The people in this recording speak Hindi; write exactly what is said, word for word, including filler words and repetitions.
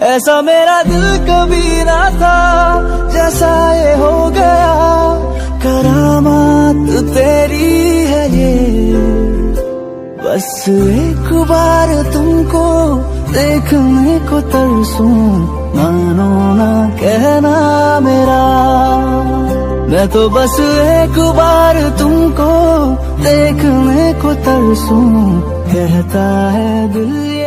ऐसा मेरा दिल कभी ना था, जैसा ये हो गया। करामात तेरी है ये, बस एक बार तुमको देखने को तरसूं, मानो ना कहना मेरा। मैं तो बस एक बार तुमको देखने को तरसूं, कहता है दिल।